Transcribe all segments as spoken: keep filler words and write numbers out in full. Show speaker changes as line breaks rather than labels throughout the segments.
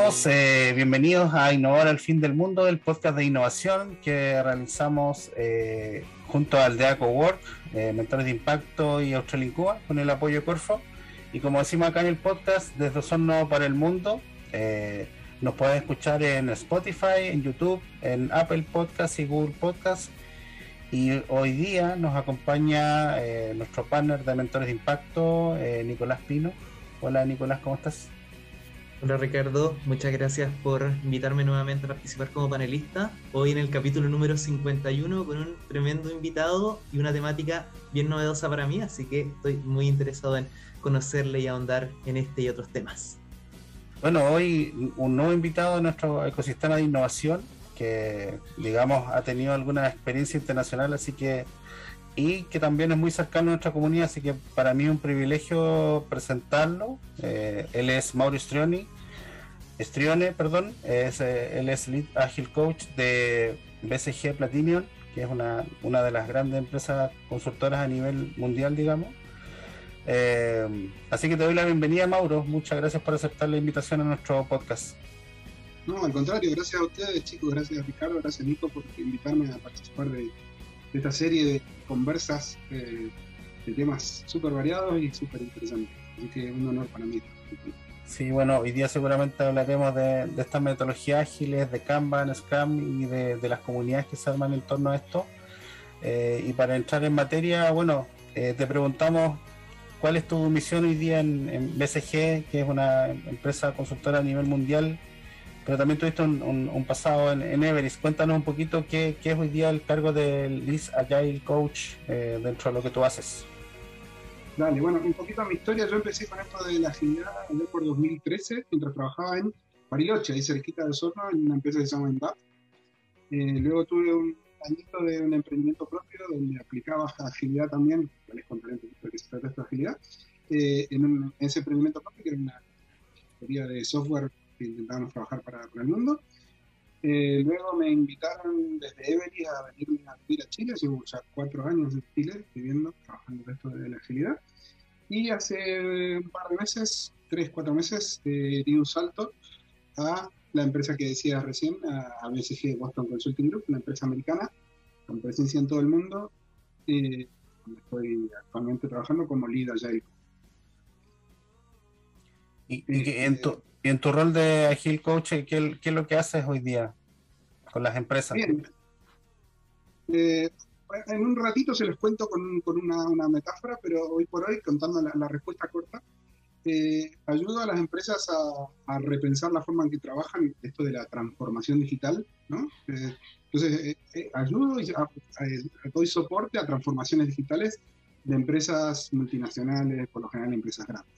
todos, eh, bienvenidos a Innovar al Fin del Mundo, el podcast de innovación que realizamos eh, junto al DEACO Work, eh, Mentores de Impacto y Australia Incuba, con el apoyo de Corfo. Y como decimos acá en el podcast, desde Osorno para el Mundo, eh, nos pueden escuchar en Spotify, en YouTube, en Apple Podcasts y Google Podcasts. Y hoy día nos acompaña eh, nuestro partner de Mentores de Impacto, eh, Nicolás Pino. Hola Nicolás, ¿cómo estás?
Hola Ricardo, muchas gracias por invitarme nuevamente a participar como panelista. Hoy en el capítulo número cincuenta y uno con un tremendo invitado y una temática bien novedosa para mí, así que estoy muy interesado en conocerle y ahondar en este y otros temas.
Bueno, hoy un nuevo invitado a nuestro ecosistema de innovación que, digamos, ha tenido alguna experiencia internacional, así que y que también es muy cercano a nuestra comunidad, así que para mí es un privilegio presentarlo. Eh, él es Mauro Strioni, Strione, perdón, es, eh, él es Lead Agile Coach de B C G Platinum, que es una, una de las grandes empresas consultoras a nivel mundial, digamos. Eh, así que te doy la bienvenida, Mauro. Muchas gracias por aceptar la invitación a nuestro podcast.
No, al contrario, gracias a ustedes, chicos, gracias Ricardo, gracias Nico por invitarme a participar de, de esta serie de conversas eh, de temas súper variados y súper interesantes. Así que un honor para mí.
Sí, bueno, hoy día seguramente hablaremos de, de estas metodologías ágiles, de Kanban, Scrum y de, de las comunidades que se arman en torno a esto. Eh, y para entrar en materia, bueno, eh, te preguntamos cuál es tu misión hoy día en, en B C G, que es una empresa consultora a nivel mundial, pero también tuviste un, un, un pasado en, en Everest. Cuéntanos un poquito qué, qué es hoy día el cargo del Lead Agile Coach eh, dentro de lo que tú haces.
Dale, bueno, un poquito a mi historia. Yo empecé con esto de la agilidad allá por dos mil trece, mientras trabajaba en Bariloche, ahí cerquita de Osorno, en una empresa que se llama Endap. Eh, luego tuve un añito de un emprendimiento propio donde aplicaba agilidad también, les contaré un poquito de qué se trata esta agilidad, eh, en, un, en ese emprendimiento propio, que era una teoría de software que intentábamos trabajar para, para el mundo. Eh, luego me invitaron desde Everest a venirme a vivir a Chile, llevo ya cuatro años en Chile viviendo, trabajando en esto de la agilidad. Y hace un par de meses, tres, cuatro meses, eh, di un salto a la empresa que decías recién, a, a B C G Boston Consulting Group, una empresa americana con presencia en todo el mundo, eh, donde estoy actualmente trabajando como Lead Agile.
Y, y eh, en, tu, en tu rol de Agile Coach, ¿qué, ¿qué es lo que haces hoy día con las empresas?
Bien. Eh, en un ratito se los cuento con, con una, una metáfora, pero hoy por hoy, contando la, la respuesta corta, eh, ayudo a las empresas a, a repensar la forma en que trabajan, esto de la transformación digital, ¿no? Eh, entonces, eh, eh, ayudo y a, a, a, doy soporte a transformaciones digitales de empresas multinacionales, por lo general empresas grandes.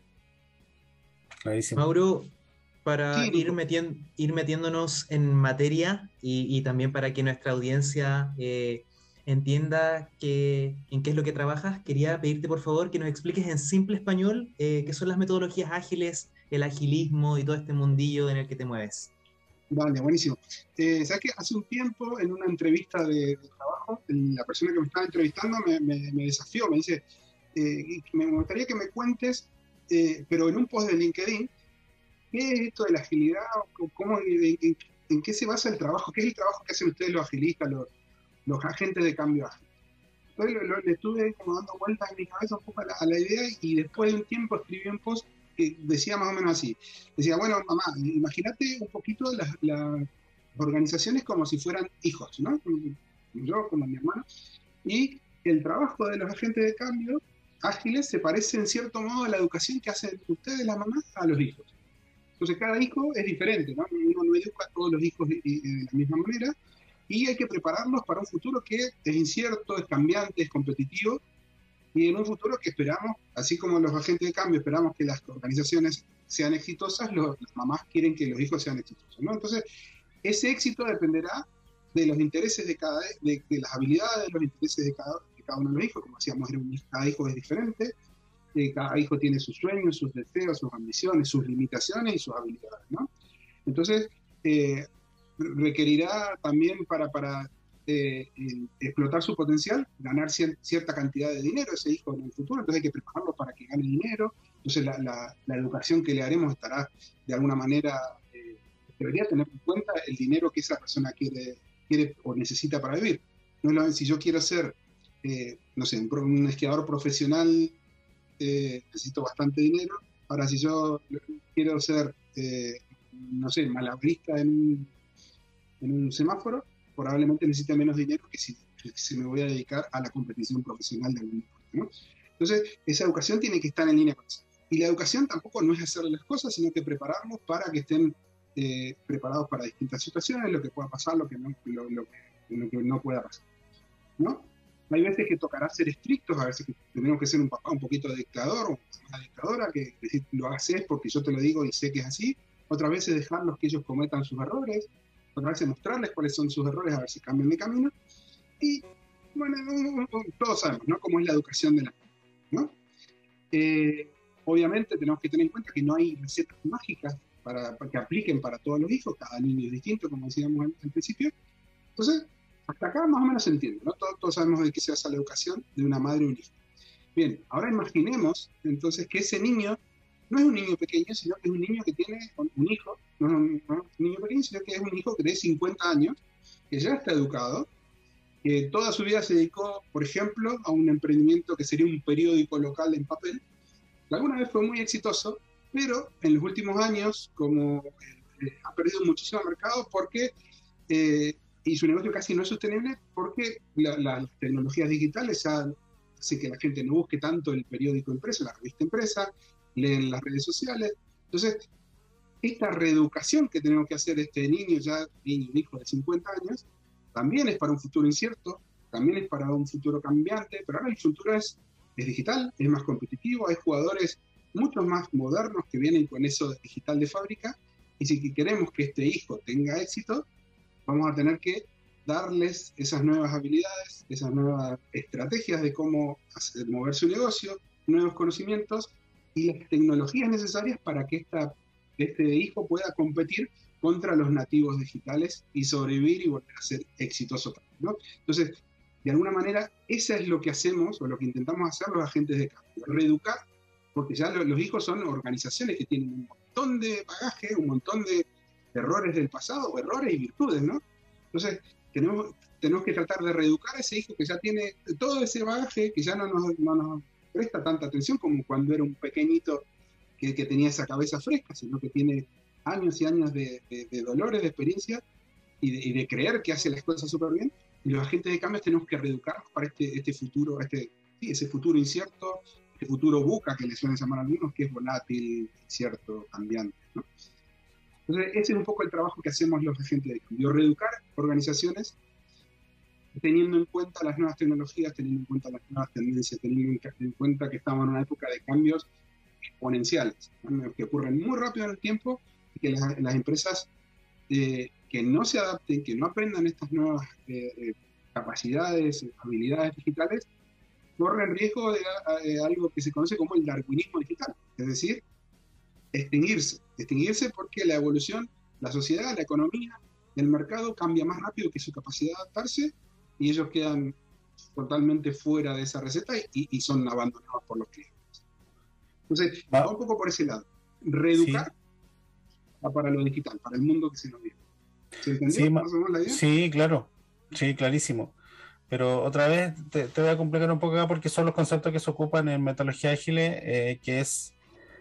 Clarísimo. Mauro, para sí, ir, metien, ir metiéndonos en materia y, y también para que nuestra audiencia eh, entienda que, en qué es lo que trabajas, quería pedirte por favor que nos expliques en simple español eh, qué son las metodologías ágiles, el agilismo y todo este mundillo en el que te mueves.
Vale, buenísimo. Eh, ¿Sabes qué? Hace un tiempo en una entrevista de, de trabajo, la persona que me estaba entrevistando me, me, me desafió, me dice, eh, me gustaría que me cuentes, eh, pero en un post de LinkedIn, ¿qué es esto de la agilidad? ¿Cómo, en, en, ¿En qué se basa el trabajo? ¿Qué es el trabajo que hacen ustedes los agilistas, los, los agentes de cambio ágil? Entonces lo, lo, le estuve como dando vueltas en mi cabeza un poco a la, a la idea y después de un tiempo escribí un post que decía más o menos así. Decía, bueno, mamá, imagínate un poquito las, las organizaciones como si fueran hijos, ¿no? Como yo, como mi hermano. Y el trabajo de los agentes de cambio ágiles se parece en cierto modo a la educación que hacen ustedes, las mamás, a los hijos. Entonces cada hijo es diferente, ¿no? Uno no educa a todos los hijos de, de, de la misma manera y hay que prepararlos para un futuro que es incierto, es cambiante, es competitivo y en un futuro que esperamos, así como los agentes de cambio esperamos que las organizaciones sean exitosas, los, las mamás quieren que los hijos sean exitosos, ¿no? Entonces ese éxito dependerá de los intereses de cada, de, de las habilidades, de los intereses de cada, de cada uno de los hijos, como decíamos, cada hijo es diferente. Eh, cada hijo tiene sus sueños, sus deseos, sus ambiciones, sus limitaciones y sus habilidades, ¿no? Entonces, eh, requerirá también para, para eh, eh, explotar su potencial, ganar cier cierta cantidad de dinero ese hijo en el futuro, entonces hay que prepararlo para que gane dinero. Entonces la, la, la educación que le haremos estará de alguna manera eh, debería tener en cuenta el dinero que esa persona quiere, quiere o necesita para vivir. No es lo mismo si yo quiero ser, eh, no sé, un, un esquiador profesional, eh, necesito bastante dinero. Ahora, si yo quiero ser, eh, no sé, malabarista en un, en un semáforo, probablemente necesite menos dinero que si, que si me voy a dedicar a la competición profesional de algún deporte, ¿no? Entonces, esa educación tiene que estar en línea con eso. Y la educación tampoco no es hacerle las cosas, sino que prepararlos para que estén eh, preparados para distintas situaciones, lo que pueda pasar, lo que no, lo, lo, lo que no pueda pasar, ¿no? Hay veces que tocará ser estrictos, a veces que tenemos que ser un papá un poquito dictador o una dictadora, que decir, lo haces porque yo te lo digo y sé que es así. Otras veces dejarlos que ellos cometan sus errores, otras veces mostrarles cuáles son sus errores, a ver si cambian de camino. Y, bueno, todos sabemos, ¿no?, cómo es la educación de la ¿no? Eh, obviamente tenemos que tener en cuenta que no hay recetas mágicas para, para que apliquen para todos los hijos, cada niño es distinto, como decíamos al, al principio. Entonces, hasta acá más o menos se entiende, ¿no? Todos, todos sabemos de qué se basa la educación de una madre y un hijo. Bien, ahora imaginemos entonces que ese niño no es un niño pequeño, sino que es un niño que tiene un hijo, no es un, no es un niño pequeño, sino que es un hijo que tiene cincuenta años, que ya está educado, que toda su vida se dedicó, por ejemplo, a un emprendimiento que sería un periódico local en papel, que alguna vez fue muy exitoso, pero en los últimos años, como eh, ha perdido muchísimo mercado porque, eh, y su negocio casi no es sostenible, porque la, la, las tecnologías digitales hacen que la gente no busque tanto el periódico impreso, la revista impresa, leen las redes sociales. Entonces, esta reeducación que tenemos que hacer este niño, ya niño, hijo de cincuenta años, también es para un futuro incierto, también es para un futuro cambiante, pero ahora el futuro es, es digital, es más competitivo, hay jugadores mucho más modernos que vienen con eso digital de fábrica, y si queremos que este hijo tenga éxito, vamos a tener que darles esas nuevas habilidades, esas nuevas estrategias de cómo hacer, mover su negocio, nuevos conocimientos y las tecnologías necesarias para que esta, este hijo pueda competir contra los nativos digitales y sobrevivir y volver a ser exitoso también, ¿no? Entonces, de alguna manera, eso es lo que hacemos o lo que intentamos hacer los agentes de cambio, reeducar, porque ya los, los hijos son organizaciones que tienen un montón de bagaje, un montón de errores del pasado, errores y virtudes, ¿no? Entonces, tenemos, tenemos que tratar de reeducar a ese hijo que ya tiene todo ese bagaje, que ya no nos, no nos presta tanta atención como cuando era un pequeñito que, que tenía esa cabeza fresca, sino que tiene años y años de, de, de dolores, de experiencia y de, y de creer que hace las cosas súper bien. Y los agentes de cambio tenemos que reeducarnos para este, este futuro, este, sí, ese futuro incierto, este futuro buca que le suelen llamar a algunos, que es volátil, incierto, cambiante, ¿no? Entonces, ese es un poco el trabajo que hacemos los agentes de cambio, reeducar organizaciones teniendo en cuenta las nuevas tecnologías, teniendo en cuenta las nuevas tendencias, teniendo en cuenta que estamos en una época de cambios exponenciales, ¿no?, que ocurren muy rápido en el tiempo y que las, las empresas eh, que no se adapten, que no aprendan estas nuevas eh, capacidades, habilidades digitales, corren riesgo de, de algo que se conoce como el darwinismo digital, es decir, extinguirse, extinguirse porque la evolución, la sociedad, la economía, el mercado cambia más rápido que su capacidad de adaptarse y ellos quedan totalmente fuera de esa receta y, y son abandonados por los clientes. Entonces, va un poco por ese lado, reeducar sí. para lo digital, para el mundo que se nos viene. ¿Se entendió
sí,
más o menos la idea?
Sí, claro, sí, clarísimo. Pero otra vez te, te voy a complicar un poco acá porque son los conceptos que se ocupan en metodología ágil, eh, que es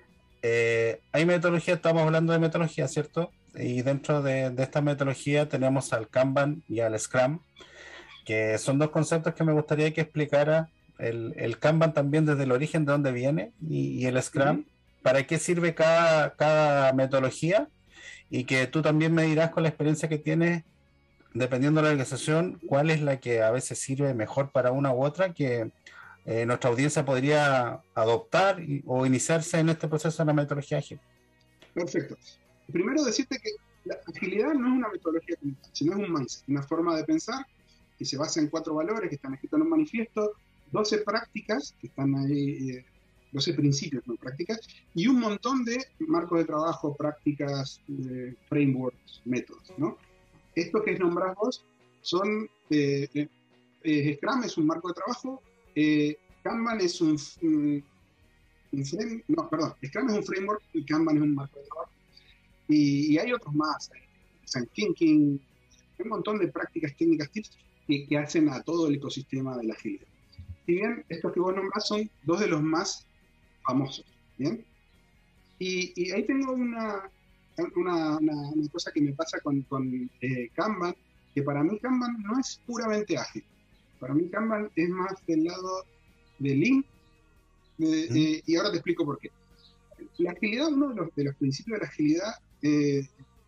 Eh, hay metodología, estamos hablando de metodología, ¿cierto? Y dentro de, de esta metodología tenemos al Kanban y al Scrum, que son dos conceptos que me gustaría que explicara el, el Kanban también desde el origen de dónde viene y, y el Scrum, uh-huh. para qué sirve cada, cada metodología y que tú también me dirás con la experiencia que tienes, dependiendo de la organización, cuál es la que a veces sirve mejor para una u otra, que Eh, nuestra audiencia podría adoptar y, o iniciarse en este proceso de la metodología ágil.
Perfecto. Primero decirte que la agilidad no es una metodología como tal, sino es un mindset, una forma de pensar que se basa en cuatro valores que están escritos en un manifiesto, doce prácticas que están ahí, eh, doce principios, no prácticas, y un montón de marcos de trabajo, prácticas, eh, frameworks, métodos, ¿no? Estos que nombrás vos son, eh, eh, eh, Scrum es un marco de trabajo, Eh, Kanban es un, un, un frame, no, perdón, Scrum es un framework y Kanban es un marco de trabajo. Y, y hay otros más, hay design thinking, un montón de prácticas técnicas, tips que, que hacen a todo el ecosistema de la agilidad. Si bien estos que vos nombrás son dos de los más famosos, ¿bien? Y, y ahí tengo una, una, una, una cosa que me pasa con, con eh, Kanban, que para mí Kanban no es puramente ágil. Para mí Kanban es más del lado de Lean, de, ¿Mm? eh, y ahora te explico por qué. La agilidad, uno de los, de los principios de la agilidad, eh,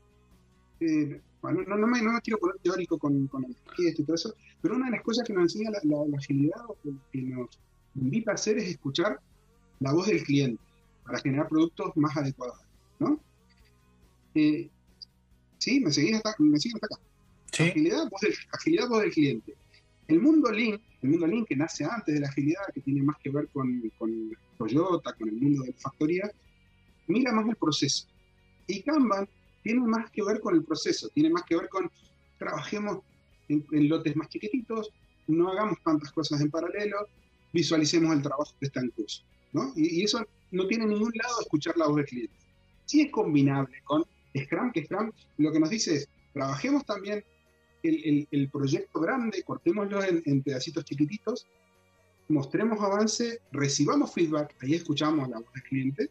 eh, bueno, no, no, me, no me quiero poner teórico con, con el gesto y todo eso, pero una de las cosas que nos enseña la, la, la agilidad, o que nos invita a hacer, es escuchar la voz del cliente para generar productos más adecuados, ¿no? Eh, ¿Sí? ¿Me seguís hasta, me siguen hasta acá?
Sí.
Agilidad, voz del, agilidad, voz del cliente. El mundo Lean, el mundo Lean que nace antes de la agilidad, que tiene más que ver con, con Toyota, con el mundo de la factoría, mira más el proceso. Y Kanban tiene más que ver con el proceso, tiene más que ver con trabajemos en, en lotes más chiquititos, no hagamos tantas cosas en paralelo, visualicemos el trabajo que está en curso, ¿no? Y, y eso no tiene ningún lado de escuchar la voz del cliente. Sí es combinable con Scrum, que Scrum lo que nos dice es, trabajemos también el, el, el proyecto grande, cortémoslo en, en pedacitos chiquititos, mostremos avance, recibamos feedback, ahí escuchamos la voz del cliente,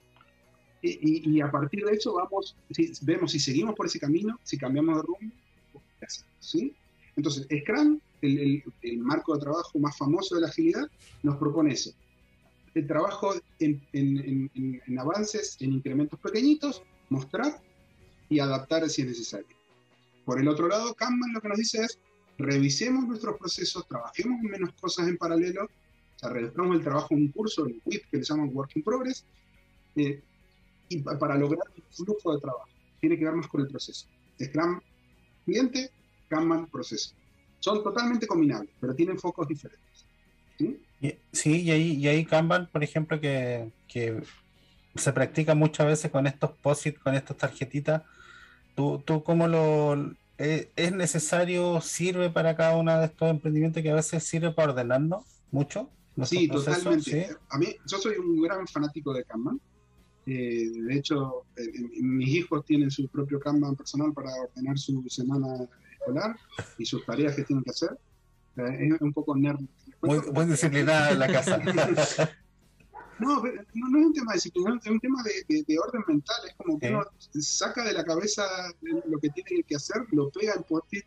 y, y a partir de eso vamos, si, vemos si seguimos por ese camino, si cambiamos de rumbo, ¿qué hacemos? ¿Sí? Entonces, Scrum, el, el, el marco de trabajo más famoso de la agilidad, nos propone eso. El trabajo en, en, en, en avances, en incrementos pequeñitos, mostrar y adaptar si es necesario. Por el otro lado, Kanban lo que nos dice es, revisemos nuestros procesos, trabajemos en menos cosas en paralelo, o sea, reduzcamos el trabajo en un curso, el W I P, que le llaman Work in Progress, eh, y para lograr un flujo de trabajo. Tiene que ver más con el proceso. Scrum, cliente, Kanban, proceso. Son totalmente combinables, pero tienen focos diferentes. ¿Sí?
Sí, y ahí, y ahí Kanban, por ejemplo, que, que se practica muchas veces con estos post-it, con estas tarjetitas. ¿Tú, tú cómo lo... Eh, es necesario, sirve para cada uno de estos emprendimientos que a veces sirve para ordenarnos mucho?
Sí, totalmente. ¿Sí? A mí, yo soy un gran fanático de Kanban. Eh, de hecho, eh, mis hijos tienen su propio Kanban personal para ordenar su semana escolar y sus tareas que tienen que hacer. Eh, es un poco nerd.
Muy, muy disciplinada en la casa.
No, no, no es un tema de disciplina, es un tema de, de, de orden mental. Es como que ¿Eh? uno saca de la cabeza lo que tiene que hacer, lo pega en post-it.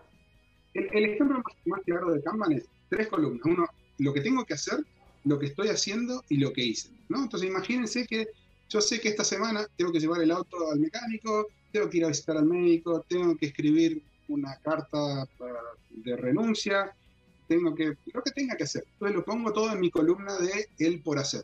El, el ejemplo más, más claro de Kanban es tres columnas. Uno, lo que tengo que hacer, lo que estoy haciendo y lo que hice, ¿no? Entonces imagínense que yo sé que esta semana tengo que llevar el auto al mecánico, tengo que ir a visitar al médico, tengo que escribir una carta de renuncia, tengo que, lo que tenga que hacer. Entonces lo pongo todo en mi columna de el por hacer.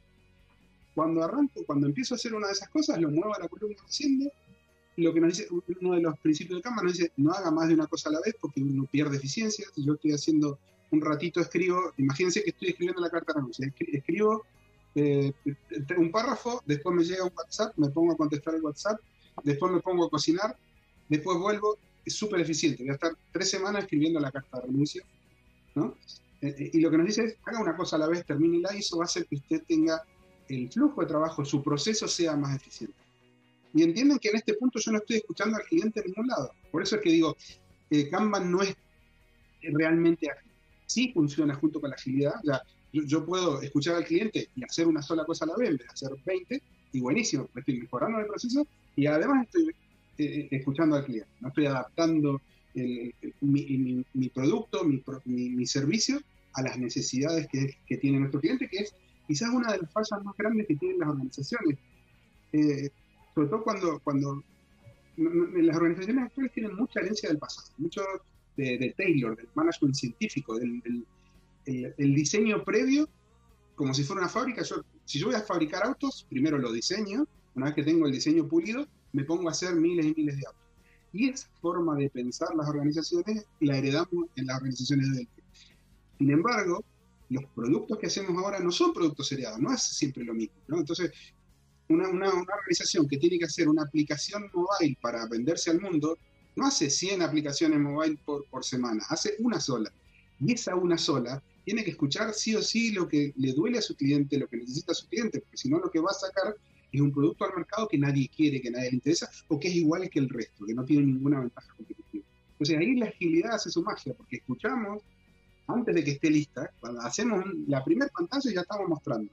Cuando arranco, cuando empiezo a hacer una de esas cosas, lo muevo a la columna haciendo, y lo que nos dice, uno de los principios de Kanban nos dice, no haga más de una cosa a la vez porque uno pierde eficiencia. Si yo estoy haciendo un ratito, escribo, imagínense que estoy escribiendo la carta de renuncia, escribo Eh, un párrafo, después me llega un WhatsApp, me pongo a contestar el WhatsApp, después me pongo a cocinar, después vuelvo, es súper eficiente, voy a estar tres semanas escribiendo la carta de renuncia, ¿no? Eh, y lo que nos dice es, haga una cosa a la vez, termínela, y eso va a hacer que usted tenga el flujo de trabajo, su proceso sea más eficiente. Y entienden que en este punto yo no estoy escuchando al cliente en ningún lado, por eso es que digo, eh, Kanban no es realmente ágil, sí funciona junto con la agilidad, ya. Yo, yo puedo escuchar al cliente y hacer una sola cosa a la vez en vez de hacer veinte, y buenísimo, estoy mejorando el proceso y además estoy eh, escuchando al cliente, no estoy adaptando el, el, mi, mi, mi producto, mi, mi, mi servicio a las necesidades que, que tiene nuestro cliente, que es quizás una de las fallas más grandes que tienen las organizaciones. Eh, sobre todo cuando, cuando no, no, las organizaciones actuales tienen mucha herencia del pasado, mucho de, de Taylor, del management científico, del, del El, el diseño previo, como si fuera una fábrica. Yo, si yo voy a fabricar autos, primero lo diseño, una vez que tengo el diseño pulido, me pongo a hacer miles y miles de autos. Y esa forma de pensar las organizaciones la heredamos en las organizaciones de Delphi. Sin embargo, los productos que hacemos ahora no son productos seriados, no es siempre lo mismo, ¿no? Entonces, una, una, una organización que tiene que hacer una aplicación mobile para venderse al mundo, no hace cien aplicaciones mobile por, por semana, hace una sola. Y esa una sola tiene que escuchar sí o sí lo que le duele a su cliente, lo que necesita a su cliente, porque si no lo que va a sacar es un producto al mercado que nadie quiere, que nadie le interesa, o que es igual que el resto, que no tiene ninguna ventaja competitiva. Entonces ahí la agilidad hace su magia, porque escuchamos antes de que esté lista, cuando hacemos la primer pantalla ya estamos mostrando.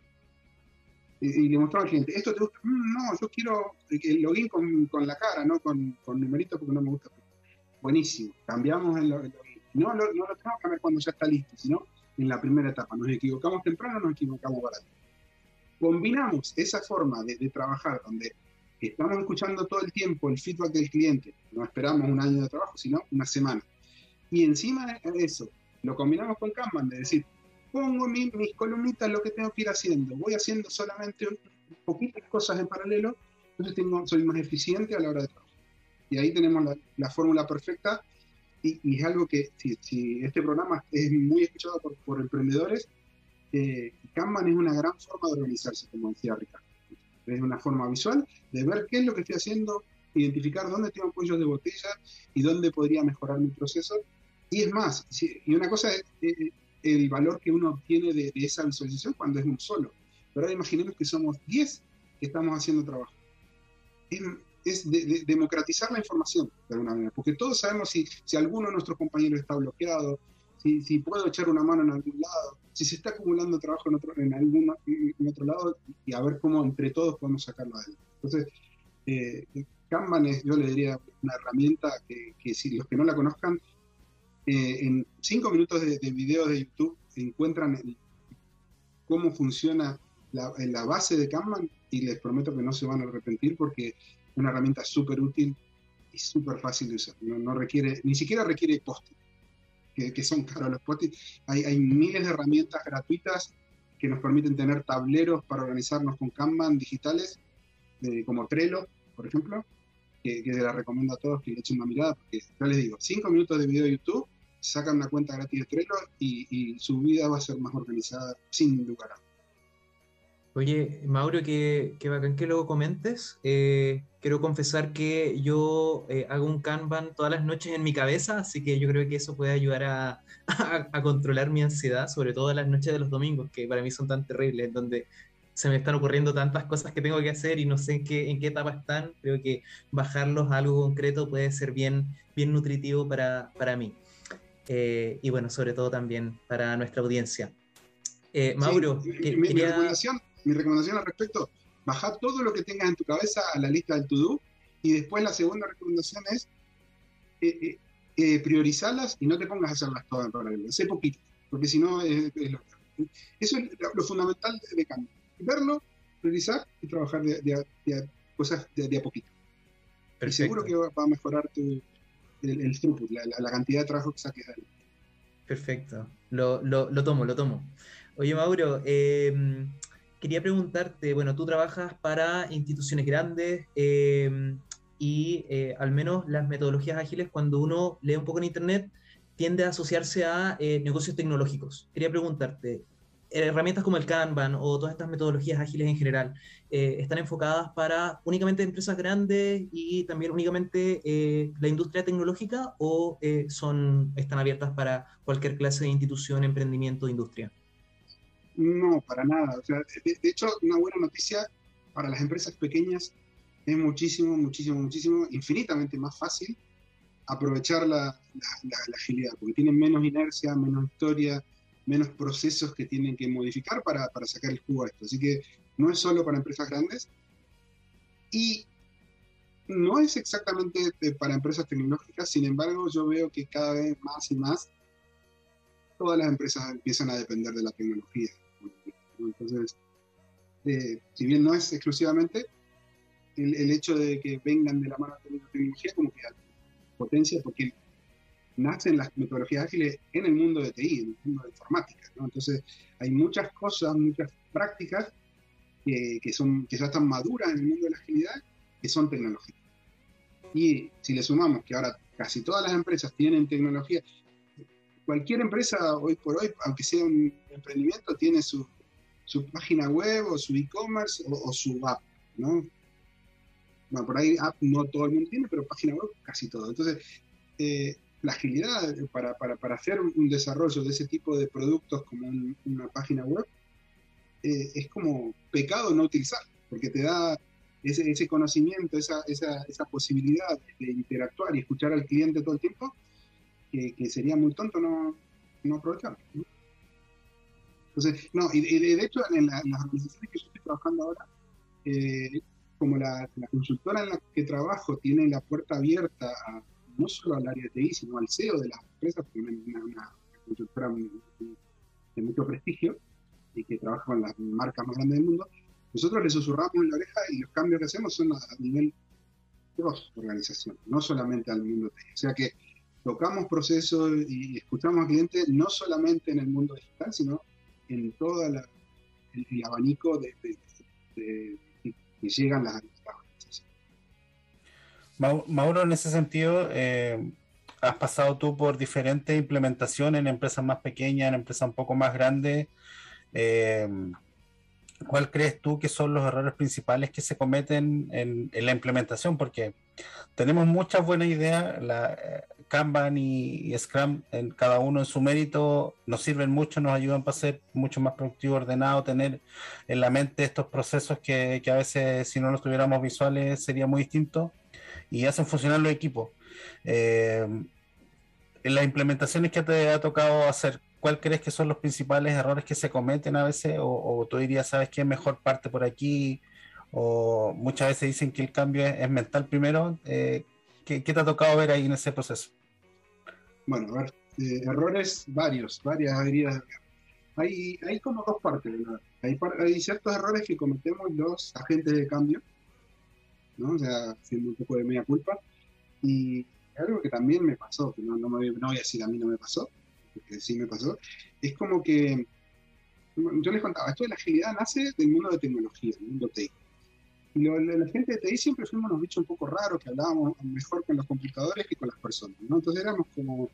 Y, y le mostramos al cliente, ¿esto te gusta? Mm, no, yo quiero el login con, con la cara, no con, con numeritos porque no me gusta. Buenísimo, cambiamos el, el login. No, no, no lo tenemos que cambiar cuando ya está listo, sino en la primera etapa. Nos equivocamos temprano, nos equivocamos barato. Combinamos esa forma de, de trabajar, donde estamos escuchando todo el tiempo el feedback del cliente, no esperamos un año de trabajo, sino una semana. Y encima de eso, lo combinamos con Kanban, de decir, pongo mi, mis columnitas, lo que tengo que ir haciendo, voy haciendo solamente un, poquitas cosas en paralelo, entonces tengo, soy más eficiente a la hora de trabajar. Y ahí tenemos la, la fórmula perfecta, y, y es algo que, si, si este programa es muy escuchado por, por emprendedores, eh, Kanban es una gran forma de organizarse, como decía Ricardo. Es una forma visual de ver qué es lo que estoy haciendo, identificar dónde tengo cuellos de botella y dónde podría mejorar mi proceso. Y es más, si, y una cosa es eh, el valor que uno obtiene de, de esa visualización cuando es un solo. Pero ahora imaginemos que somos diez que estamos haciendo trabajo. Es, es de, de, democratizar la información, de alguna manera, porque todos sabemos si, si alguno de nuestros compañeros está bloqueado, si, si puedo echar una mano en algún lado, si se está acumulando trabajo en otro, en algún, en otro lado, y a ver cómo entre todos podemos sacarlo adelante. Entonces, eh, Kanban es, yo le diría, una herramienta que, que si los que no la conozcan, eh, en cinco minutos de, de video de YouTube encuentran el, cómo funciona la, la base de Kanban, y les prometo que no se van a arrepentir porque es una herramienta súper útil y súper fácil de usar. No, no requiere, ni siquiera requiere post-it, que, que son caros los post-it. Hay, hay miles de herramientas gratuitas que nos permiten tener tableros para organizarnos con Kanban digitales, de, como Trello, por ejemplo, que, que les recomiendo a todos que le echen una mirada, porque ya les digo, cinco minutos de video de YouTube, sacan una cuenta gratis de Trello y, y su vida va a ser más organizada sin lugar a dudas.
Oye, Mauro, que, que bacán que lo comentes. Eh, quiero confesar que yo eh, hago un Kanban todas las noches en mi cabeza, así que yo creo que eso puede ayudar a, a, a controlar mi ansiedad, sobre todo las noches de los domingos, que para mí son tan terribles, donde se me están ocurriendo tantas cosas que tengo que hacer y no sé en qué, en qué etapa están. Creo que bajarlos a algo concreto puede ser bien, bien nutritivo para, para mí. Eh, y bueno, sobre todo también para nuestra audiencia. Eh, Mauro,
sí,
que,
mi,
quería...
mi, recomendación, mi recomendación al respecto, baja todo lo que tengas en tu cabeza a la lista del to-do, y después la segunda recomendación es eh, eh, eh, priorizarlas y no te pongas a hacerlas todas en paralelo, sé poquito, porque si no es, es lo, eso es lo, lo fundamental de, de Kanban, verlo, priorizar y trabajar de, de, de, de cosas de, de a poquito. Perfecto. Y seguro que va, va a mejorar tu, el, el throughput, la, la, la cantidad de trabajo que saques ahí.
Perfecto, lo, lo, lo tomo, lo tomo. Oye, Mauro, eh, quería preguntarte, bueno, tú trabajas para instituciones grandes eh, y eh, al menos las metodologías ágiles, cuando uno lee un poco en internet, tiende a asociarse a eh, negocios tecnológicos. Quería preguntarte, herramientas como el Kanban o todas estas metodologías ágiles en general, eh, ¿están enfocadas para únicamente empresas grandes y también únicamente eh, la industria tecnológica o eh, son, están abiertas para cualquier clase de institución, emprendimiento, industria?
No, para nada. O sea, de, de hecho, una buena noticia para las empresas pequeñas es muchísimo, muchísimo, muchísimo, infinitamente más fácil aprovechar la, la, la, la agilidad, porque tienen menos inercia, menos historia, menos procesos que tienen que modificar para, para sacar el jugo a esto. Así que no es solo para empresas grandes y no es exactamente para empresas tecnológicas. Sin embargo, yo veo que cada vez más y más todas las empresas empiezan a depender de la tecnología. Entonces, eh, si bien no es exclusivamente, el, el hecho de que vengan de la mano de la tecnología como que potencia, porque nacen las metodologías ágiles en el mundo de T I, en el mundo de informática, ¿no? Entonces hay muchas cosas, muchas prácticas que, que, son, que ya están maduras en el mundo de la agilidad, que son tecnológicas. Y si le sumamos que ahora casi todas las empresas tienen tecnología, cualquier empresa hoy por hoy, aunque sea un emprendimiento, tiene su, su página web o su e-commerce o, o su app, ¿no? Bueno, por ahí app no todo el mundo tiene, pero página web casi todo. Entonces, eh, la agilidad para, para, para hacer un desarrollo de ese tipo de productos como un, una página web eh, es como pecado no utilizar, porque te da ese, ese conocimiento, esa, esa, esa posibilidad de interactuar y escuchar al cliente todo el tiempo, que, que sería muy tonto no, no aprovechar, ¿no? Entonces, no, y, y de hecho en, la, en las organizaciones que yo estoy trabajando ahora, eh, como la, la consultora en la que trabajo tiene la puerta abierta a, no solo al área de T I, sino al C E O de las empresas, porque es una, una consultora de mucho prestigio y que trabaja con las marcas más grandes del mundo, nosotros le susurramos en la oreja y los cambios que hacemos son a, a nivel cross organización, no solamente al mundo T I. O sea que tocamos procesos y escuchamos al cliente no solamente en el mundo digital, sino en todo el, el abanico de, de, de, de que llegan las, las organizaciones.
Mauro, en ese sentido, eh, has pasado tú por diferentes implementaciones en empresas más pequeñas, en empresas un poco más grandes. Eh, ¿Cuál crees tú que son los errores principales que se cometen en, en la implementación? Porque tenemos muchas buenas ideas, la eh, Kanban y, y Scrum, en cada uno en su mérito, nos sirven mucho, nos ayudan para ser mucho más productivo, ordenado, tener en la mente estos procesos que, que a veces si no los tuviéramos visuales sería muy distinto, y hacen funcionar los equipos. Eh, en las implementaciones que te ha tocado hacer, ¿cuál crees que son los principales errores que se cometen a veces? O, o tú dirías, ¿sabes qué? Mejor parte por aquí. O muchas veces dicen que el cambio es, es mental primero. Eh, ¿qué, ¿Qué te ha tocado ver ahí en ese proceso?
Bueno, a ver, eh, errores varios, varias heridas. Hay, hay como dos partes, ¿verdad? Hay, hay ciertos errores que cometemos los agentes de cambio, ¿no? O sea, haciendo un poco de media culpa. Y algo que también me pasó, que no, no, me, no voy a decir a mí no me pasó, porque sí me pasó, es como que, yo les contaba, esto de la agilidad nace del mundo de tecnología, del mundo T I. Y lo, la, la gente de T I siempre fuimos unos bichos un poco raros, que hablábamos mejor con los computadores que con las personas, ¿no? Entonces éramos como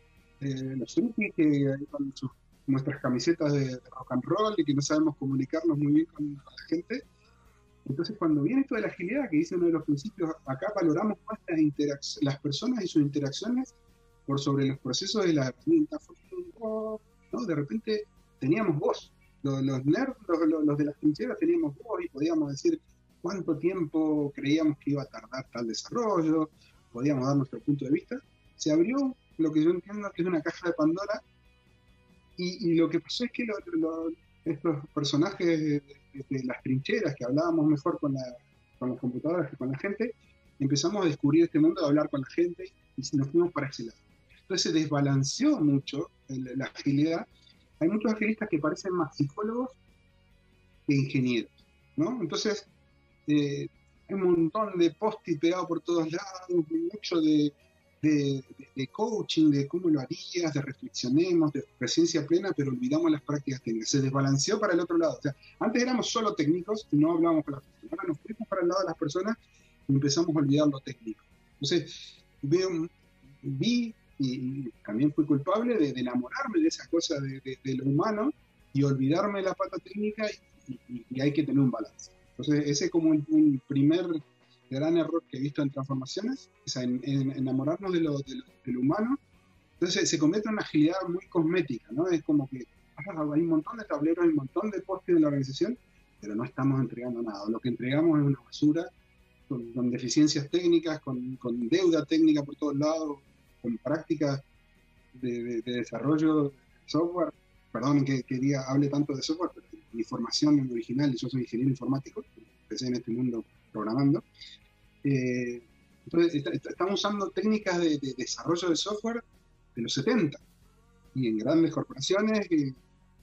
eh, los frikis que con sus, nuestras camisetas de, de rock and roll y que no sabemos comunicarnos muy bien con, con la gente. Entonces, cuando viene esto de la agilidad, que dice uno de los principios, acá valoramos más las, las personas y sus interacciones por sobre los procesos de la herramienta, ¿no? De repente teníamos voz. Los, los nerds, los, los de las trincheras teníamos voz y podíamos decir cuánto tiempo creíamos que iba a tardar tal desarrollo, podíamos dar nuestro punto de vista. Se abrió lo que yo entiendo que es una caja de Pandora, y, y lo que pasó es que lo, lo, estos personajes de, de, de las trincheras, que hablábamos mejor con, la, con las computadoras que con la gente, empezamos a descubrir este mundo de hablar con la gente y nos fuimos para ese lado. Entonces se desbalanceó mucho el, la agilidad. Hay muchos agilistas que parecen más psicólogos que ingenieros, ¿no? Entonces eh, hay un montón de post-it pegados por todos lados, mucho de, de, de coaching, de cómo lo harías, de reflexionemos, de presencia plena, pero olvidamos las prácticas técnicas. Se desbalanceó para el otro lado. O sea, antes éramos solo técnicos y no hablábamos con las personas. Ahora nos fuimos para el lado de las personas y empezamos a olvidar lo técnico. Entonces, veo, vi y, y también fui culpable de, de enamorarme de esa cosa de, de, de lo humano y olvidarme de la pata técnica, y, y, y hay que tener un balance. Entonces, ese es como un, un primer gran error que he visto en transformaciones, es en, en enamorarnos de lo, de, lo, de lo humano. Entonces se comete una agilidad muy cosmética, ¿no? Es como que ah, hay un montón de tableros, hay un montón de post-it en la organización, pero no estamos entregando nada. Lo que entregamos es una basura, con, con deficiencias técnicas, con, con deuda técnica por todos lados, con prácticas de, de, de desarrollo de software. Perdón que, que diga, hable tanto de software, pero mi formación original, yo soy ingeniero informático, empecé en este mundo programando. Eh, entonces, está, está, estamos usando técnicas de, de desarrollo de software de los setenta, y en grandes corporaciones, eh,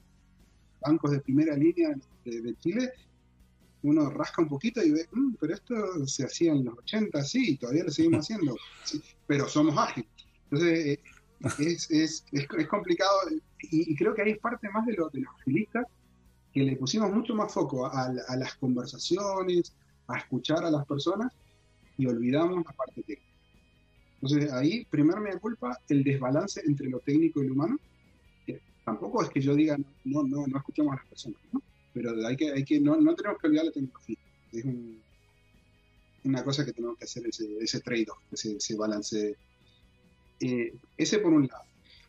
bancos de primera línea de, de Chile, uno rasca un poquito y ve, mmm, pero esto se hacía en los ochenta, sí, todavía lo seguimos haciendo, sí, pero somos ágiles. Entonces, eh, es, es, es, es complicado, y, y creo que hay parte más de, lo, de los agilistas que le pusimos mucho más foco a, a las conversaciones, a escuchar a las personas, y olvidamos la parte técnica. Entonces ahí, primer mea culpa, el desbalance entre lo técnico y lo humano, que tampoco es que yo diga, no, no, no escuchamos a las personas, ¿no? Pero hay que, hay que, no, no tenemos que olvidar la tecnología. Es un, una cosa que tenemos que hacer, ese, ese trade-off, ese, ese balance. Eh, ese por un lado.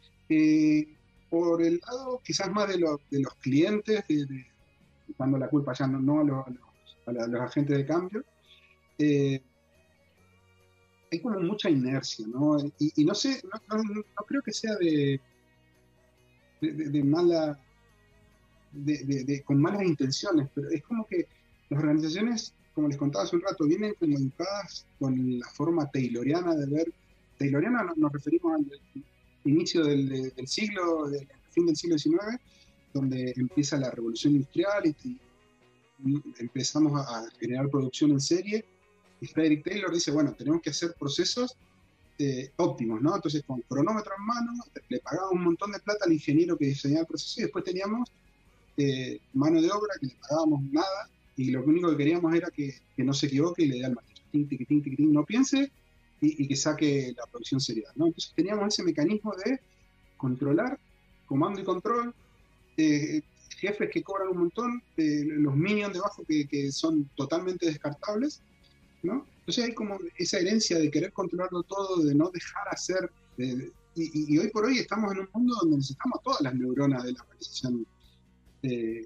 Eh, por el lado quizás más de, lo, de los clientes, de, de, dando la culpa ya no, no a, los, a, los, a, la, a los agentes de cambio, eh, hay como mucha inercia, ¿no? Y, y no sé, no, no, no creo que sea de, de, de, de mala, de, de, de, con malas intenciones, pero es como que las organizaciones, como les contaba hace un rato, vienen como educadas con la forma tayloriana de ver. Tayloriana nos, nos referimos al inicio del, del siglo, del fin del siglo diecinueve, donde empieza la revolución industrial y, y empezamos a, a generar producción en serie. Y Frederick Taylor dice, bueno, tenemos que hacer procesos eh, óptimos, ¿no? Entonces, con cronómetro en mano, le pagaba un montón de plata al ingeniero que diseñaba el proceso y después teníamos eh, mano de obra que le pagábamos nada y lo único que queríamos era que, que no se equivoque y le dé al martillo, tin, tin, tin, tin, tin, no piense y, y que saque la producción serial, ¿no? Entonces teníamos ese mecanismo de controlar, comando y control, eh, jefes que cobran un montón, eh, los minions debajo que, que son totalmente descartables, ¿no? Entonces hay como esa herencia de querer controlarlo todo, de no dejar hacer, de, de, y, y hoy por hoy estamos en un mundo donde necesitamos todas las neuronas de la organización eh,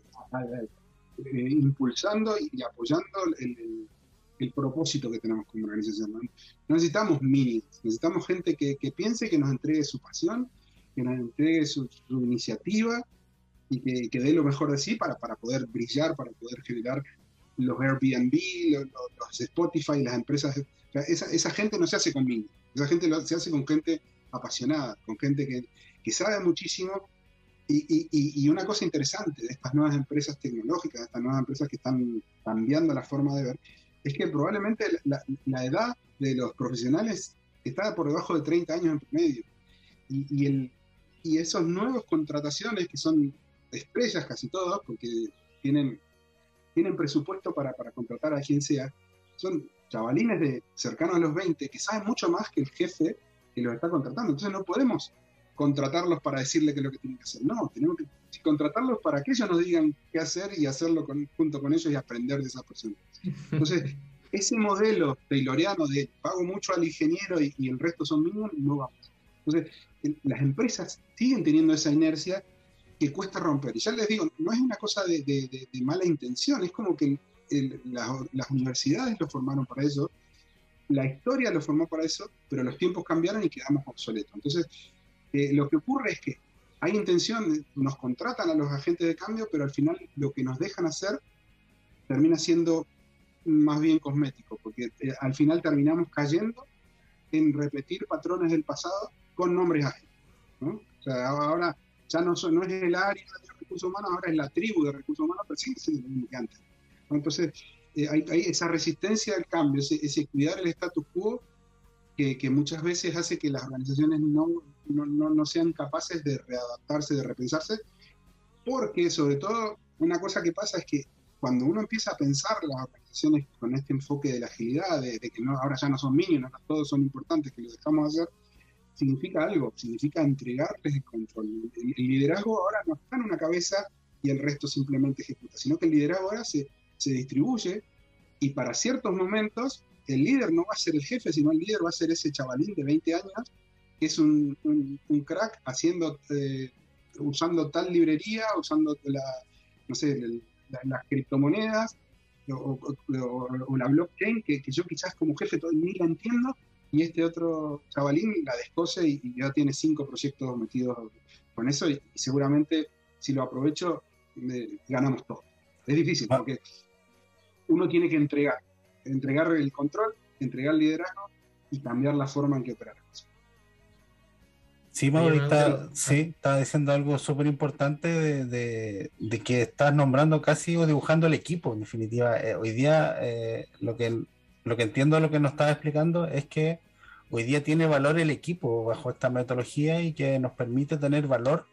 eh, impulsando y apoyando el, el, el propósito que tenemos como organización, ¿no? No necesitamos minions, necesitamos gente que, que piense, que nos entregue su pasión, que nos entregue su, su iniciativa y que, que dé lo mejor de sí para, para poder brillar, para poder generar los Airbnb, los, los Spotify, las empresas. O sea, esa, esa gente no se hace con minions, esa gente lo, se hace con gente apasionada, con gente que, que sabe muchísimo. Y, y, y una cosa interesante de estas nuevas empresas tecnológicas, de estas nuevas empresas que están cambiando la forma de ver, es que probablemente la, la edad de los profesionales está por debajo de treinta años en promedio. Y, y, el, y esas nuevas contrataciones, que son estrellas casi todos, porque tienen, tienen presupuesto para, para contratar a quien sea, son chavalines de cercanos a los veinte que saben mucho más que el jefe que los está contratando. Entonces no podemos contratarlos para decirle qué es lo que tienen que hacer. No, tenemos que contratarlos para que ellos nos digan qué hacer y hacerlo con, junto con ellos y aprender de esas personas. Entonces, ese modelo tayloriano de pago mucho al ingeniero y, y el resto son minions, no va. Entonces, el, las empresas siguen teniendo esa inercia que cuesta romper. Y ya les digo, no es una cosa de, de, de, de mala intención, es como que el, el, las, las universidades lo formaron para eso, la historia lo formó para eso, pero los tiempos cambiaron y quedamos obsoletos. Entonces, Eh, lo que ocurre es que hay intención, nos contratan a los agentes de cambio, pero al final lo que nos dejan hacer termina siendo más bien cosmético, porque eh, al final terminamos cayendo en repetir patrones del pasado con nombres ajenos, ¿no? O sea, ahora ya no, son, no es el área de recursos humanos, ahora es la tribu de recursos humanos, pero sigue siendo lo mismo que antes, ¿no? Entonces, eh, hay, hay esa resistencia al cambio, ese, ese cuidar el status quo, Que, que muchas veces hace que las organizaciones no, no, no, no sean capaces de readaptarse, de repensarse, porque sobre todo una cosa que pasa es que cuando uno empieza a pensar las organizaciones con este enfoque de la agilidad, de, de que no, ahora ya no son minions, ahora todos son importantes, que lo dejamos hacer, significa algo, significa entregarles el control. El, el liderazgo ahora no está en una cabeza y el resto simplemente ejecuta, sino que el liderazgo ahora se, se distribuye y para ciertos momentos el líder no va a ser el jefe, sino el líder va a ser ese chavalín de veinte años que es un, un, un crack haciendo, eh, usando tal librería, usando la, no sé, la, las criptomonedas o, o, o, o la blockchain, que, que yo quizás como jefe todavía ni la entiendo, y este otro chavalín la descoce y, y ya tiene cinco proyectos metidos con eso, y, y seguramente si lo aprovecho eh, ganamos todo. Es difícil, ah. porque uno tiene que entregar. entregar el control, entregar el liderazgo y cambiar la forma en que operamos.
Sí, Mauro, está, sí, está diciendo algo súper importante de, de, de que estás nombrando casi o dibujando el equipo, en definitiva. Eh, hoy día, eh, lo que lo que entiendo de lo que nos estaba explicando es que hoy día tiene valor el equipo bajo esta metodología y que nos permite tener valor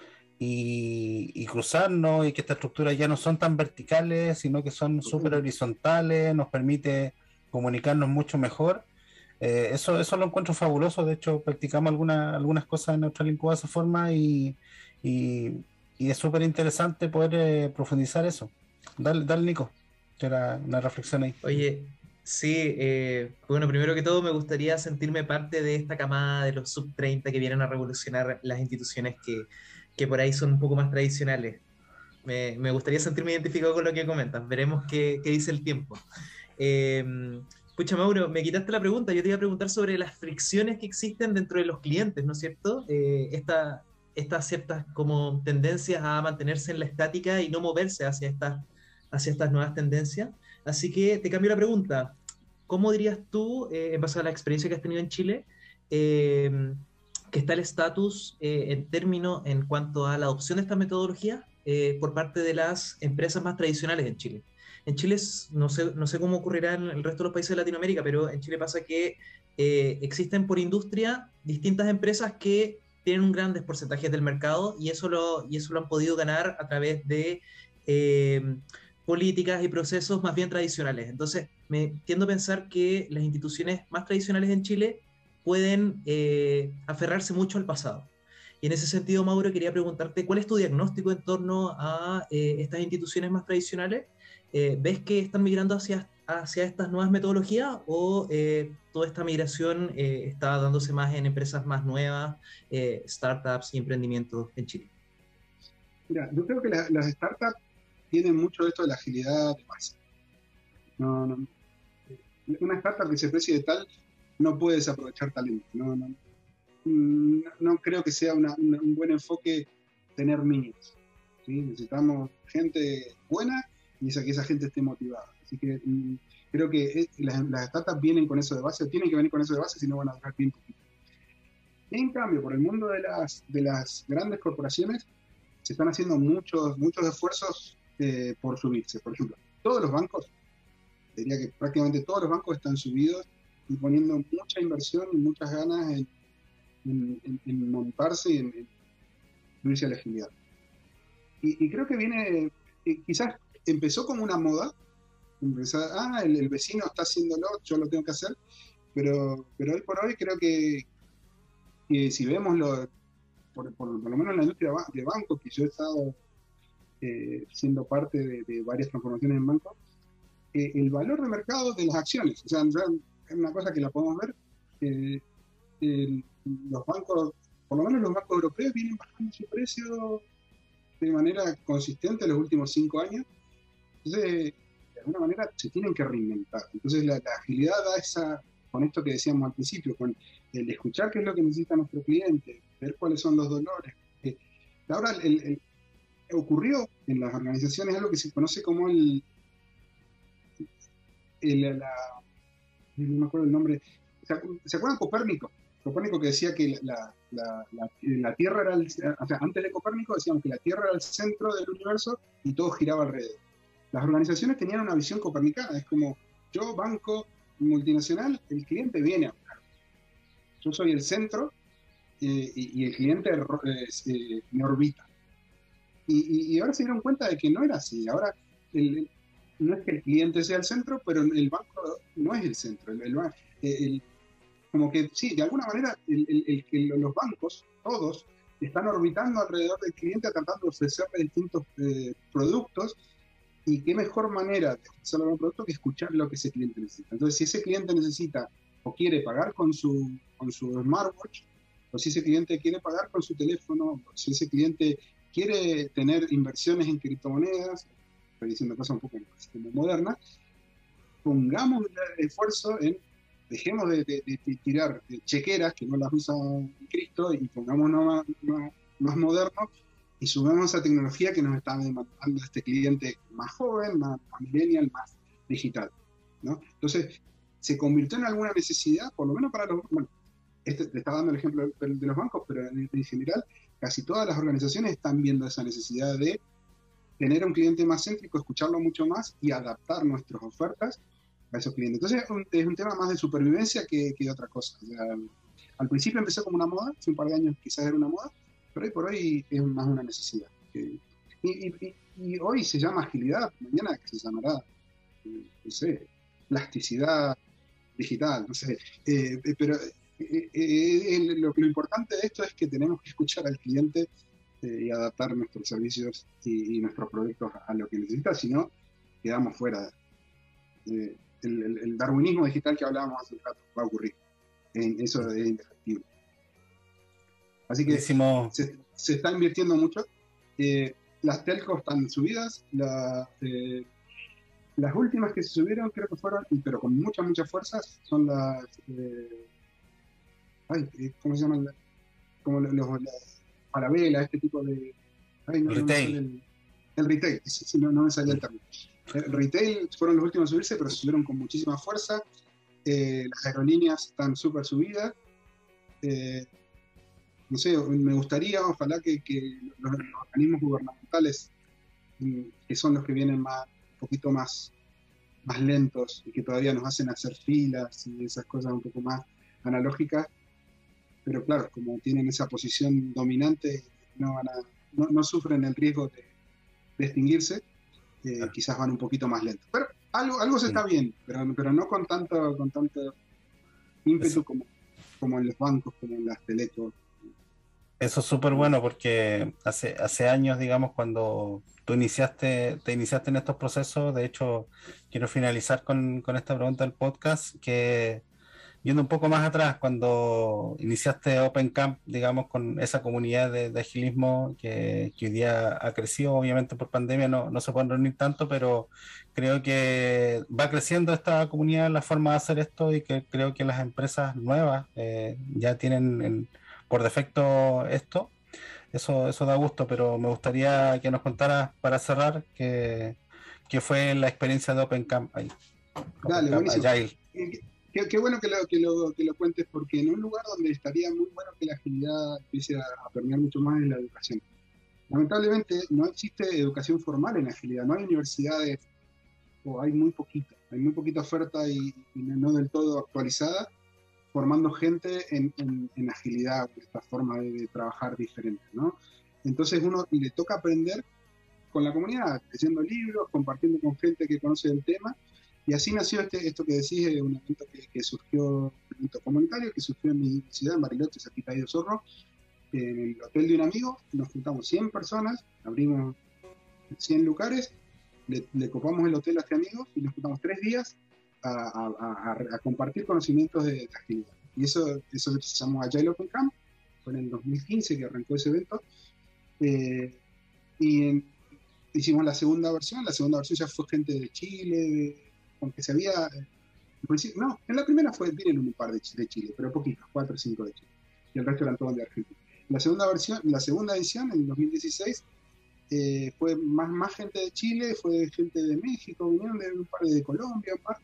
y, y cruzarnos, y que estas estructuras ya no son tan verticales, sino que son súper horizontales, nos permite comunicarnos mucho mejor. Eh, eso, eso lo encuentro fabuloso. De hecho, practicamos alguna, algunas cosas en nuestra lengua de esa forma y, y, y es súper interesante poder eh, profundizar eso. Dale, dale, Nico, que era una reflexión ahí.
Oye, sí, eh, bueno, primero que todo me gustaría sentirme parte de esta camada de los sub treinta que vienen a revolucionar las instituciones que, que por ahí son un poco más tradicionales. me, me gustaría sentirme identificado con lo que comentas. Veremos qué, qué dice el tiempo. Eh, pucha, Mauro, me quitaste la pregunta. Yo te iba a preguntar sobre las fricciones que existen dentro de los clientes, ¿no es cierto? Eh, esta, estas ciertas como tendencias a mantenerse en la estática y no moverse hacia estas, hacia estas nuevas tendencias. Así que te cambio la pregunta. ¿Cómo dirías tú, eh, en base a la experiencia que has tenido en Chile, eh, que está el estatus eh, en términos en cuanto a la adopción de esta metodología eh, por parte de las empresas más tradicionales en Chile? En Chile, no sé, no sé cómo ocurrirá en el resto de los países de Latinoamérica, pero en Chile pasa que eh, existen por industria distintas empresas que tienen un gran porcentaje del mercado y eso lo, y eso lo han podido ganar a través de eh, políticas y procesos más bien tradicionales. Entonces, me tiendo a pensar que las instituciones más tradicionales en Chile pueden eh, aferrarse mucho al pasado. Y en ese sentido, Mauro, quería preguntarte, ¿cuál es tu diagnóstico en torno a eh, estas instituciones más tradicionales? Eh, ¿Ves que están migrando hacia, hacia estas nuevas metodologías o eh, toda esta migración eh, está dándose más en empresas más nuevas, eh, startups y emprendimientos en Chile?
Mira, yo creo que la, las startups tienen mucho de esto de la agilidad de base. No, no, una startup que se precie de tal no puede desaprovechar talento. No, no, no creo que sea una, una, un buen enfoque tener minions, ¿sí? Necesitamos gente buena y esa, que esa gente esté motivada. Así que mmm, creo que es, las, las startups vienen con eso de base, o tienen que venir con eso de base, si no van a durar bien poquito. En cambio, por el mundo de las, de las grandes corporaciones, se están haciendo muchos, muchos esfuerzos eh, por subirse. Por ejemplo, todos los bancos, diría que prácticamente todos los bancos están subidos y poniendo mucha inversión y muchas ganas en, en, en, en montarse y en, en subirse a la agilidad. Y, y creo que viene, eh, quizás empezó como una moda, empezar, ah, el, el vecino está haciéndolo, yo lo tengo que hacer, pero, pero hoy por hoy creo que, que si vemos lo, por, por, por lo menos en la industria de bancos, que yo he estado eh, siendo parte de, de varias transformaciones en bancos, eh, el valor de mercado de las acciones, o sea, es una cosa que la podemos ver, eh, el, los bancos, por lo menos los bancos europeos, vienen bajando su precio de manera consistente en los últimos cinco años. Entonces, de alguna manera se tienen que reinventar. Entonces, la, la agilidad da esa, con esto que decíamos al principio, con el escuchar qué es lo que necesita nuestro cliente, ver cuáles son los dolores. Eh, ahora, el, el, ocurrió en las organizaciones algo que se conoce como el, el la, no me acuerdo el nombre, ¿se, ¿se acuerdan Copérnico? Copérnico que decía que la, la, la, la Tierra era el, o sea, antes de Copérnico decíamos que la Tierra era el centro del universo y todo giraba alrededor. Las organizaciones tenían una visión copernicana, es como yo, banco multinacional, el cliente viene a buscar. Yo soy el centro eh, y, y el cliente eh, eh, me orbita. Y, y, y ahora se dieron cuenta de que no era así. Ahora el, no es que el cliente sea el centro, pero el banco no es el centro. El, el, el, como que sí, de alguna manera el, el, el, los bancos, todos, están orbitando alrededor del cliente tratando de ofrecerle distintos eh, productos. Y qué mejor manera de ofrecerle un producto que escuchar lo que ese cliente necesita. Entonces, si ese cliente necesita o quiere pagar con su, con su smartwatch, o si ese cliente quiere pagar con su teléfono, o si ese cliente quiere tener inversiones en criptomonedas, estoy diciendo cosas un poco como modernas, pongamos el esfuerzo en, dejemos de, de, de tirar chequeras que no las usa Cristo y pongámonos más, más, más modernos y sumemos esa tecnología que nos está demandando este cliente más joven, más, más millennial, más digital, ¿no? Entonces, se convirtió en alguna necesidad, por lo menos para los... Bueno, este, te estaba dando el ejemplo de, de los bancos, pero en, en general, casi todas las organizaciones están viendo esa necesidad de tener un cliente más céntrico, escucharlo mucho más y adaptar nuestras ofertas a esos clientes. Entonces, es un, es un tema más de supervivencia que, que de otra cosa. O sea, al principio empezó como una moda, hace un par de años quizás era una moda, pero hoy por hoy es más una necesidad. Y, y, y hoy se llama agilidad, mañana que se llamará, no sé, plasticidad digital, no sé. Eh, pero eh, eh, lo, lo importante de esto es que tenemos que escuchar al cliente eh, y adaptar nuestros servicios y, y nuestros productos a lo que necesita, si no, quedamos fuera. Eh, el, el, el darwinismo digital que hablábamos hace un rato va a ocurrir. Eh, eso es indefectible. Así que se, se está invirtiendo mucho. Eh, las telcos están subidas, la, eh, las últimas que se subieron creo que fueron, pero con muchas, muchas fuerzas, son las... Eh, ay, ¿cómo se llaman? Como los, los las Falabella, este tipo de... Ay, no,
retail.
No el, el retail, sí, no, no me salía el término. El retail fueron los últimos a subirse, pero se subieron con muchísima fuerza. Eh, las aerolíneas están súper subidas. Eh, no sé, me gustaría, ojalá que, que los, los organismos gubernamentales, que son los que vienen más, un poquito más, más lentos y que todavía nos hacen hacer filas y esas cosas un poco más analógicas, pero claro, como tienen esa posición dominante, no, van a, no, no sufren el riesgo de, de extinguirse, eh, claro. Quizás van un poquito más lentos. Pero algo, algo se sí. está bien, pero, pero no con tanto, con tanto ímpetu como, como en los bancos, como en las telecos.
Eso es súper bueno porque hace, hace años, digamos, cuando tú iniciaste, te iniciaste en estos procesos, de hecho, quiero finalizar con, con esta pregunta del podcast, que yendo un poco más atrás, cuando iniciaste OpenCamp, digamos, con esa comunidad de, de agilismo que, que hoy día ha crecido, obviamente por pandemia no, no se pueden reunir tanto, pero creo que va creciendo esta comunidad, la forma de hacer esto, y que creo que las empresas nuevas eh, ya tienen en, por defecto esto. Eso, eso da gusto, pero me gustaría que nos contaras para cerrar qué, qué fue la experiencia de OpenCamp ahí.
Dale,
OpenCamp
buenísimo.
Agile.
Qué, qué bueno que lo, que, lo, que lo cuentes, porque en un lugar donde estaría muy bueno que la agilidad empiece a, a permear mucho más en la educación. Lamentablemente no existe educación formal en agilidad, no hay universidades, o hay muy poquita, hay muy poquita oferta y, y no del todo actualizada, formando gente en, en, en agilidad, esta forma de, de trabajar diferente, ¿no? Entonces uno le toca aprender con la comunidad, leyendo libros, compartiendo con gente que conoce el tema, y así nació este, esto que decís, de un evento que, que surgió, un evento comunitario, que surgió en mi ciudad, en Bariloche, cerquita de Osorno, en el hotel de un amigo. Nos juntamos cien personas, abrimos cien lugares, le, le copamos el hotel a este amigo y nos juntamos tres días a, a, a, a compartir conocimientos de, de agilidad. Y eso, eso se llamó Agile Open Camp, fue en el dos mil quince que arrancó ese evento. Eh, y en, hicimos la segunda versión, la segunda versión ya fue gente de Chile, de, aunque se había... No, en la primera fue, vienen un par de, de Chile, pero poquitos, cuatro o cinco de Chile. Y el resto eran todos de Argentina. La segunda versión, la segunda edición, en dos mil dieciséis, eh, fue más, más gente de Chile, fue gente de México, vinieron de un par de Colombia, un par.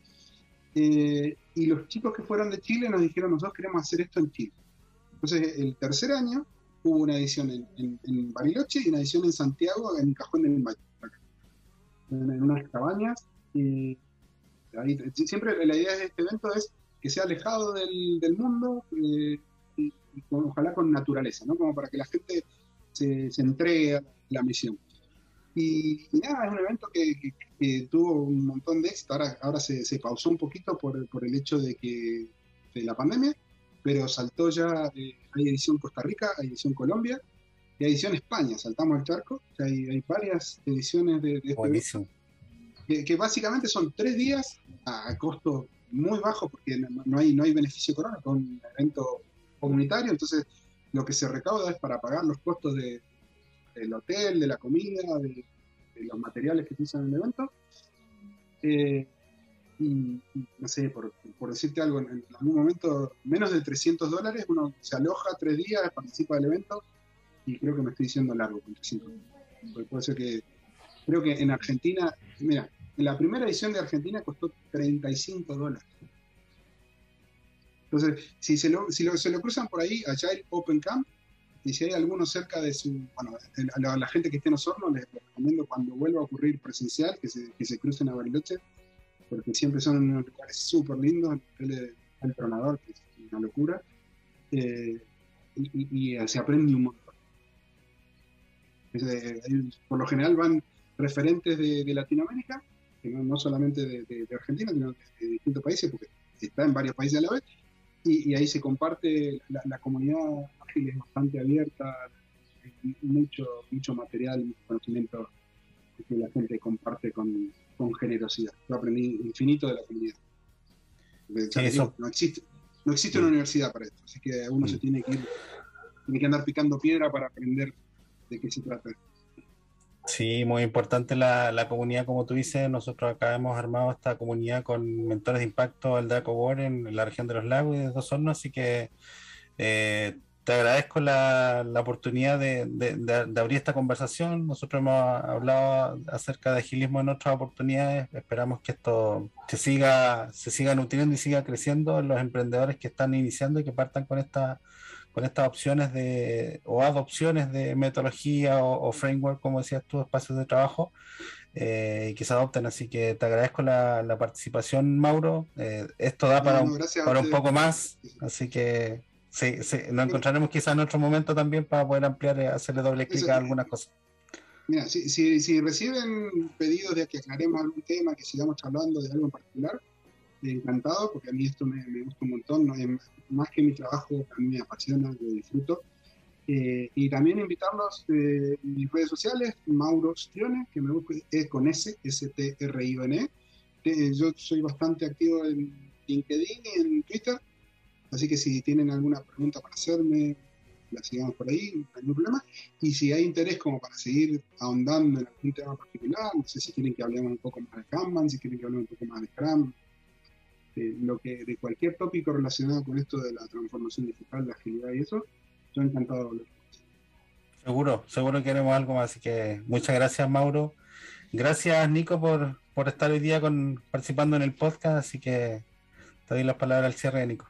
Eh, y los chicos que fueron de Chile nos dijeron, nosotros queremos hacer esto en Chile. Entonces, el tercer año hubo una edición en, en, en Bariloche y una edición en Santiago, en Cajón del Maipo, en, en unas cabañas. Y ahí, siempre la idea de este evento es que sea alejado del, del mundo, eh, y, y con, ojalá con naturaleza, ¿no? Como para que la gente se, se entregue a la misión. Y, y nada, es un evento que, que, que tuvo un montón de éxito. Ahora, ahora se, se pausó un poquito por, por el hecho de que de la pandemia, pero saltó ya, eh, hay edición Costa Rica, hay edición Colombia y hay edición España. Saltamos el charco, o sea, hay, hay varias ediciones de, de este
Buenísimo.
Que, que básicamente son tres días a, a costo muy bajo, porque no, no, hay, no hay beneficio económico, es un evento comunitario, entonces lo que se recauda es para pagar los costos de, del hotel, de la comida, de, de los materiales que se usan en el evento. Eh, y, y no sé, por, por decirte algo, en, en algún momento, menos de trescientos dólares, uno se aloja tres días, participa del evento, y creo que me estoy diciendo largo con trescientos dólares. Porque puede ser que, creo que en Argentina, mira, en la primera edición de Argentina costó treinta y cinco dólares. Entonces, si se lo, si lo, se lo cruzan por ahí, Agile Open Camp, y si hay alguno cerca de su, bueno, a la, a la gente que esté en Osorno, les recomiendo cuando vuelva a ocurrir presencial, que se, que se crucen a Bariloche, porque siempre son unos lugares súper lindos, el, el Tronador, que es una locura, eh, y, y se aprende un montón. Es de, por lo general van referentes de, de Latinoamérica, que no, no solamente de, de, de Argentina, sino de, de distintos países, porque está en varios países a la vez, y, y ahí se comparte, la, la comunidad ágil es bastante abierta, hay mucho, mucho material, mucho conocimiento que la gente comparte con, con generosidad. Yo aprendí infinito de la comunidad. De, sí, eso. Digo, no existe, no existe sí. una universidad para esto, así que uno sí. se tiene que ir, tiene que andar picando piedra para aprender de qué se trata.
Sí, muy importante la, la comunidad, como tú dices. Nosotros acá hemos armado esta comunidad con mentores de impacto al Draco Board en la región de los lagos y de Dos Hornos, así que eh, te agradezco la, la oportunidad de, de- de- de abrir esta conversación. Nosotros hemos hablado acerca de agilismo en otras oportunidades. Esperamos que esto se siga, se siga nutriendo y siga creciendo en los emprendedores que están iniciando y que partan con esta, con estas opciones de, o adopciones de metodología o, o framework, como decías tú, espacios de trabajo, eh, y que se adopten. Así que te agradezco la, la participación, Mauro. Eh, esto da
No,
para
no,
un,
gracias a
para un
ustedes
poco
por...
más, así que sí, sí, nos encontraremos quizás en otro momento también para poder ampliar, eh, hacerle doble clic
Eso,
a algunas cosas.
mira, si, si, si reciben pedidos de que aclaremos algún tema, que sigamos hablando de algo en particular, eh, encantado, porque a mí esto me, me gusta un montón, ¿no? Es más que mi trabajo, a mí me apasiona, lo disfruto. Eh, y también invitarlos eh, en mis redes sociales, Mauro Stione, que me busque es con S, S T R I O N E. Eh, yo soy bastante activo en LinkedIn y en Twitter, así que si tienen alguna pregunta para hacerme, la sigamos por ahí, no hay ningún problema. Y si hay interés como para seguir ahondando en algún tema particular, no sé si quieren que hablemos un poco más de Kanban, si quieren que hablemos un poco más de Scrum, de, lo que, de cualquier tópico relacionado con esto de la transformación digital, la agilidad y eso, yo encantado de hablar.
Seguro, seguro que haremos algo más. Así que muchas gracias, Mauro. Gracias, Nico, por, por estar hoy día con, participando en el podcast. Así que te doy las palabras al cierre, Nico.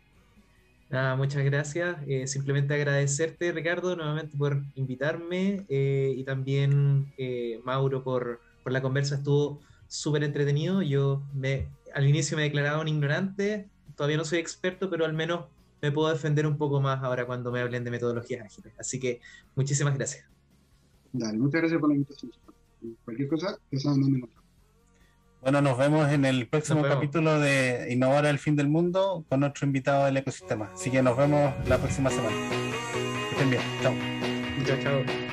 Nada, muchas gracias. Eh, simplemente agradecerte, Ricardo, nuevamente por invitarme eh, y también eh, Mauro por, por la conversa. Estuvo súper entretenido. Yo me, al inicio me declaraba un ignorante, todavía no soy experto, pero al menos me puedo defender un poco más ahora cuando me hablen de metodologías ágiles. Así que muchísimas gracias.
Dale, muchas gracias por la invitación. Cualquier cosa, ya saben dónde encontrar.
Bueno, nos vemos en el
Nos
próximo
vemos.
capítulo de Innovar al Fin del Mundo con otro invitado del ecosistema. Así que nos vemos la próxima semana. Que estén bien. Chao.
Chao, chao.